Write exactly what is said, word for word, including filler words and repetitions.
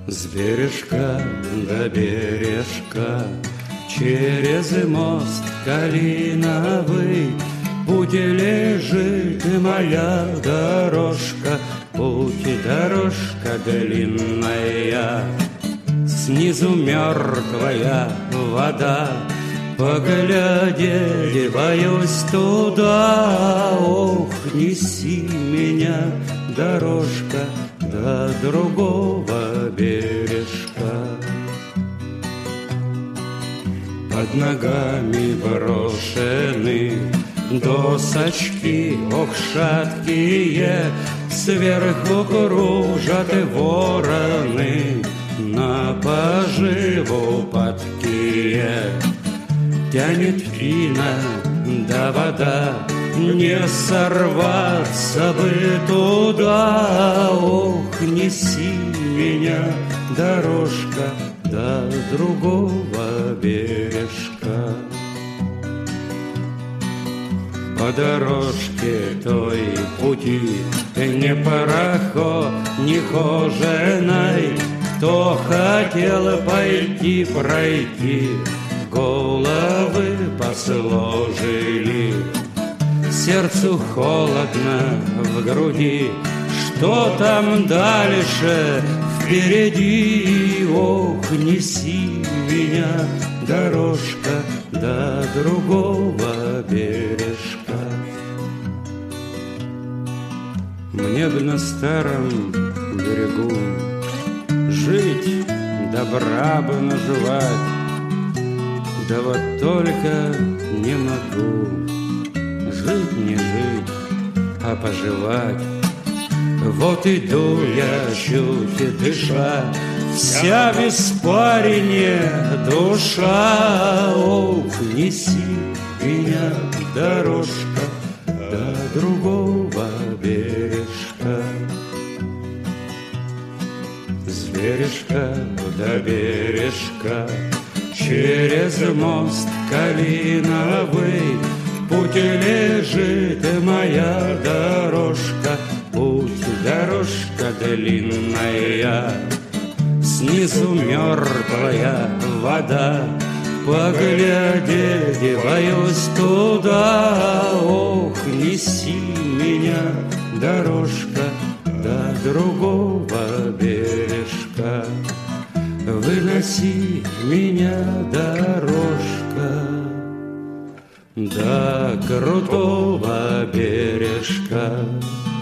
С бережка до бережка, через мост калиновый, путь лежит моя дорожка, путь дорожка длинная. Снизу мертвая вода, поглядеть боюсь туда. Ох, неси меня, дорожка, до другого бережка. Под ногами брошены досочки, ох, шаткие, сверху кружат вороны, на поживу падкие. Тянет пина, да вода, не сорваться бы туда. Ох, неси меня, дорожка, до другого бережка. По дорожке той пути не пароход, не хоженой. Кто хотел пойти, пройти, головы посложили. Сердцу холодно в груди, что там дальше впереди. Ох, неси меня, дорожка, до другого бережка. Мне б на старом берегу жить, добра бы наживать, да вот только не могу. Жить не жить, а поживать. Вот иду я, чуть дыша, вся в испарине душа. Ох, неси меня, дорожка, до другого бережка. С бережка до бережка, через мост калиновый, путь лежит моя дорожка, путь дорожка длинная. Снизу мертвая вода, поглядеть боюсь туда. Ох, неси меня, дорожка, до другого бережка. Выноси меня, дорожка, до крутого бережка.